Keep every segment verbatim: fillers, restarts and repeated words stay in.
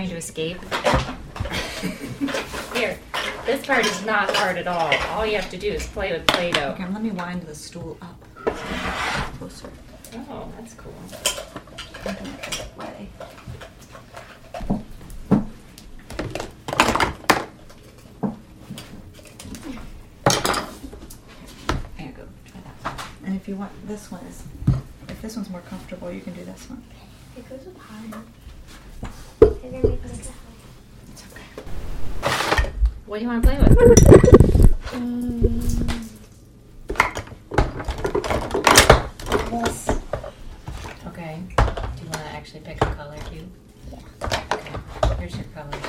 trying to escape. Here, this part is not hard at all. All you have to do is play with Play-Doh. Okay, let me wind the stool up closer. Oh, that's cool. I don't get it way. There you go. Try that. And if you want, this one is, if this one's more comfortable, you can do this one. It goes up higher. They're gonna make this It's okay. What do you want to play with? Mm, this. Okay. Do you want to actually pick a color too? Yeah. Okay. Here's your colors.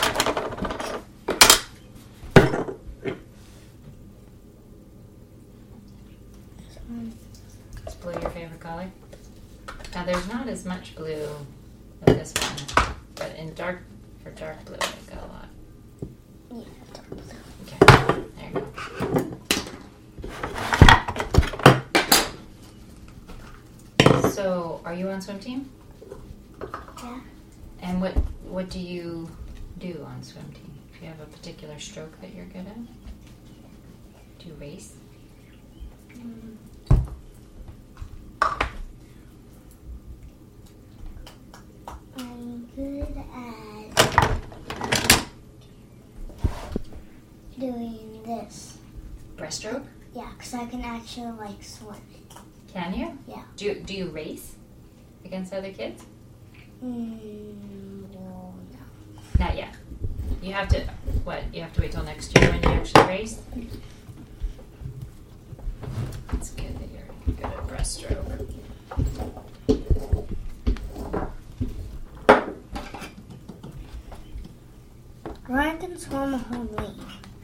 This one. Is blue your favorite color? Now there's not as much blue with this one, but in dark, for dark blue, I've got a lot. Yeah, dark blue. Okay, there you go. So, are you on swim team? Yeah. And what what do you do on swim team? Do you have a particular stroke that you're good at? Do you race? Mm. I'm good at doing this. Breaststroke? Yeah, because I can actually like swim. Can you? Yeah. Do you, do you race against other kids? Mm, well, no. Not yet. You have to, what, you have to wait till next year when you actually race? It's good that you're good at breaststroke. Ryan can swim a whole lane.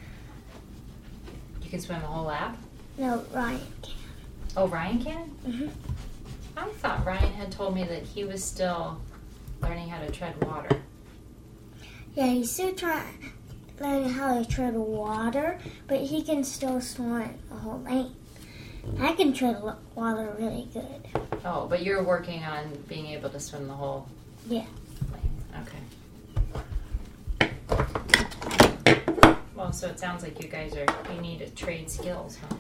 You can swim a whole lap? No, Ryan can. Oh, Ryan can? Mm-hmm. I thought Ryan had told me that he was still learning how to tread water. Yeah, he's still trying learning how to tread water, but he can still swim a whole lane. I can tread wa- water really good. Oh, but you're working on being able to swim the whole Yeah. lane. Okay. Well, so it sounds like you guys are, you need to trade skills, huh?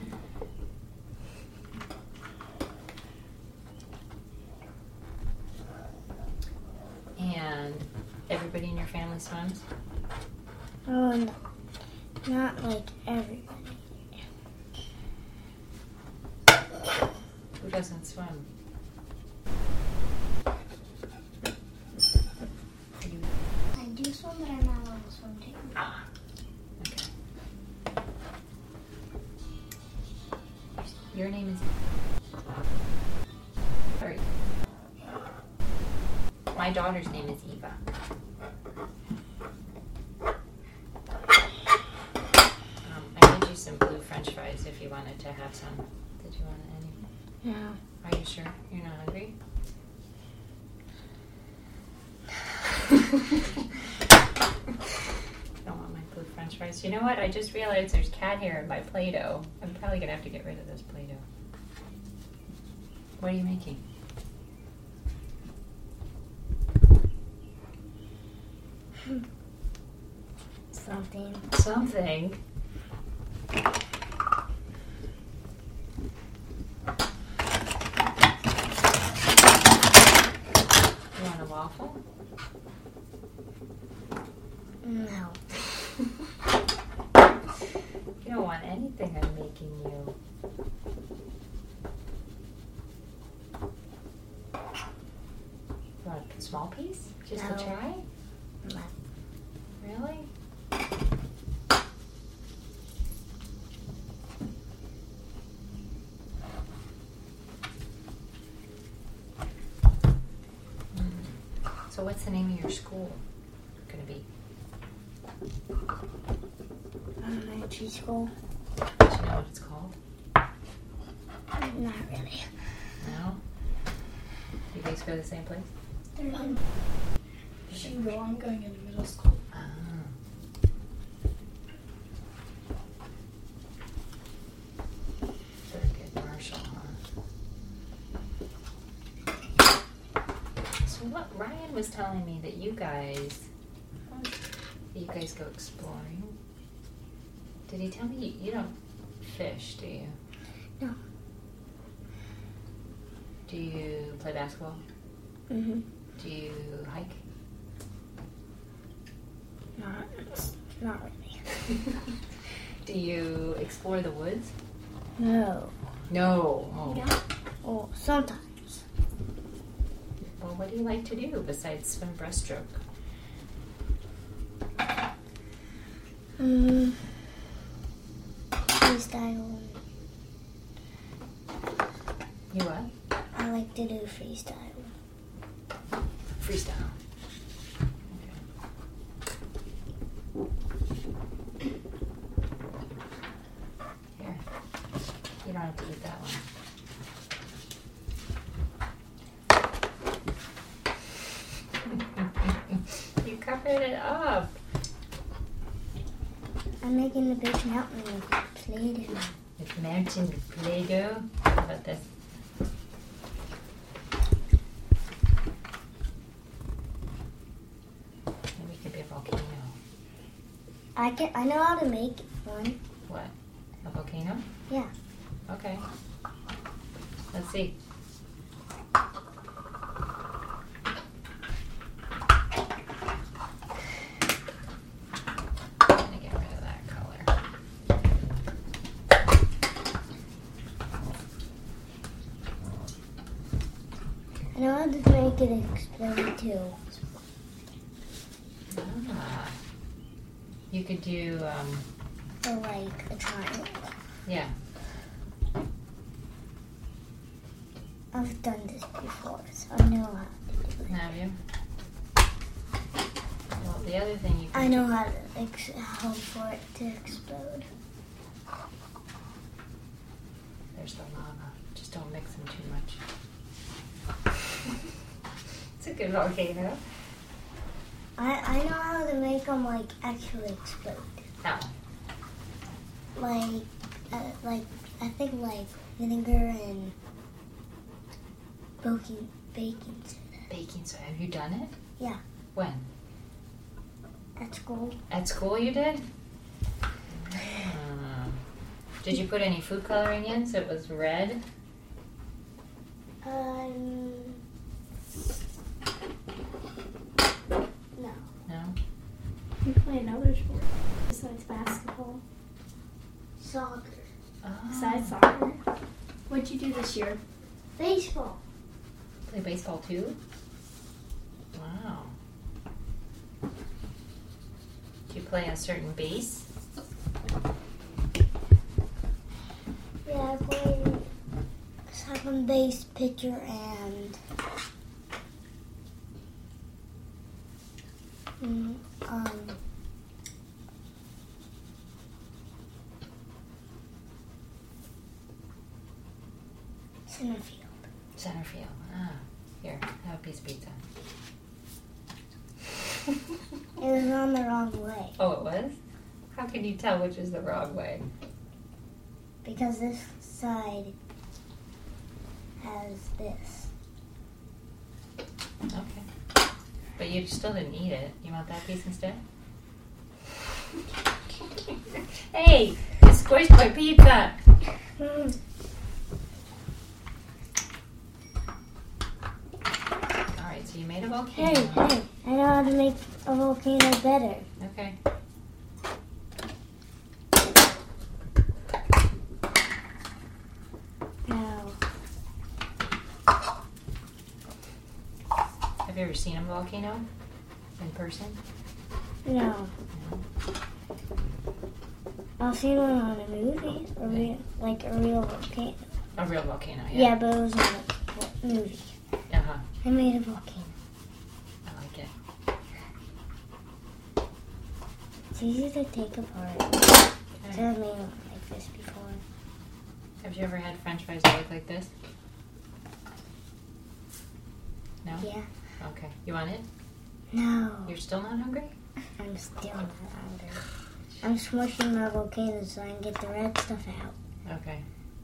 And everybody in your family swims? Oh, no. Not like everybody. Who doesn't swim? You. I do swim, but I'm not on the swim team. Ah. Okay. Your name is. Sorry. My daughter's name is Eva. Um, I made you some blue French fries if you wanted to have some. Did you want any? No. Are you sure you're not hungry? Don't want my blue French fries. You know what? I just realized there's cat hair in my Play-Doh. I'm probably gonna have to get rid of this Play-Doh. What are you making? Something. Something. You want a waffle? No. You don't want anything I'm making you. You want a small piece? Just No. to try? No. Really? So what's the name of your school going to be? Elementary school? Do you know what it's called? Not really. No? You guys go to the same place? Um, Shingo, I'm going into middle school. Ah. Very good, Marshall, huh? So what Ryan was telling me that you guys You guys go exploring. Did he tell me you, you don't fish, do you? No. Do you play basketball? Mhm. Do you hike? Not, not really. Do you explore the woods? No. No. Oh. Yeah. Oh, sometimes. Well, what do you like to do besides swim breaststroke? Mm. Freestyle. You what? I like to do freestyle. Freestyle. Okay. Here. You don't have to eat that one. You covered it up. I'm making a big mountain with Play-Doh. With mountain Play-Doh. How about this? Maybe it could be a volcano. I can. I know how to make one. What? A volcano? Yeah. Okay. Let's see. I'm gonna get rid of that color. I know how to make it explode too. Ah. You could do, um, Or like a triangle. yeah. I've done this before, so I know how to do it. Have you? Well, the other thing you can I know how to ex- how for it to explode. There's the lava. Just don't mix them too much. It's a good volcano. I I know how to make them like actually explode. How? Like uh, like I think like vinegar and baking baking soda. Baking soda. Have you done it? Yeah. When? At school. At school you did? Hmm. Did you put any food coloring in so it was red? Um. No. No? You play another sport besides basketball. Soccer. Oh. Besides soccer. What'd you do this year? Baseball. Play baseball too? Wow. Do you play a certain base? Yeah, I play second base, pitcher, and mm, um. Center field. Center field. Ah, here, have a piece of pizza. It was on the wrong way Oh, it was? How can you tell which is the wrong way? because this side has this. Okay. But you still didn't eat it. You want that piece instead? Hey! You squished my pizza! Mm. Alright, so you made a Hey, volcano. hey! I know how to make a volcano better. Okay. Now, Have you ever seen a volcano in person? no. I've seen one on a movie, a real, like a real volcano. A real volcano, Yeah, yeah. but it was on a movie. Uh-huh. I made a volcano. I like it. It's easy to take apart. Okay. I've made one like this before. Have you ever had french fries that look like this? No? Yeah. Okay. You want it? No. You're still not hungry? I'm still not hungry. I'm smushing my volcano so I can get the red stuff out. Okay.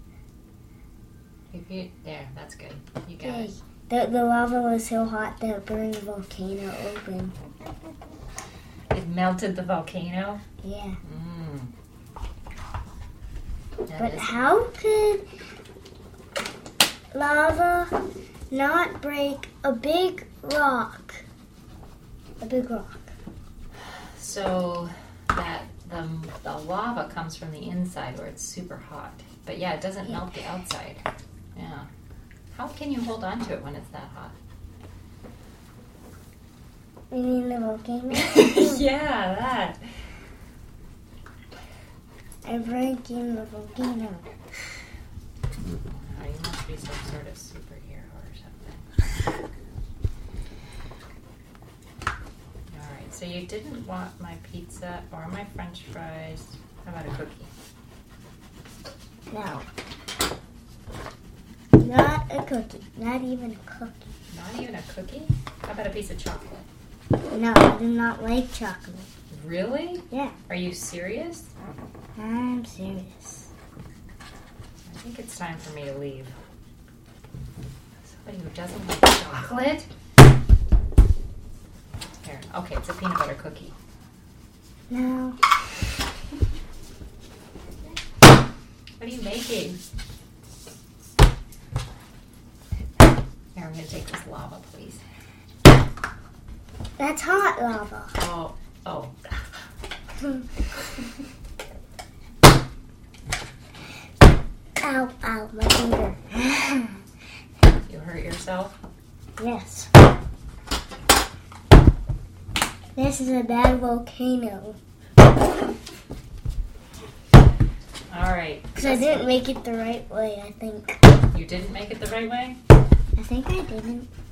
If you, there, that's good. You got Yay. it. The, the lava was so hot that it burned the volcano open. It's It melted the volcano? Yeah. Mm. That But is- how could lava not break a big rock? A big rock. So that the, the lava comes from the inside where it's super hot. But yeah, it doesn't Yeah. melt the outside. Yeah. How can you hold on to it when it's that hot? You mean the volcano? Yeah, that. I'm breaking the volcano. Oh, you must be some sort of superhero or something. Alright, so you didn't want my pizza or my french fries. How about a cookie? No. Not a cookie. Not even a cookie. Not even a cookie? How about a piece of chocolate? No, I do not like chocolate. Really? Yeah, Are you serious? I'm serious. I think it's time for me to leave. Somebody who doesn't like chocolate? Here, okay, it's a peanut butter cookie. No. What are you making? Here, I'm going to take this lava, please. That's hot lava. Oh, oh. Ow, ow, my finger. You hurt yourself? Yes. This is a bad volcano. All right. Because I didn't make it the right way, I think. You didn't make it the right way? I think I didn't.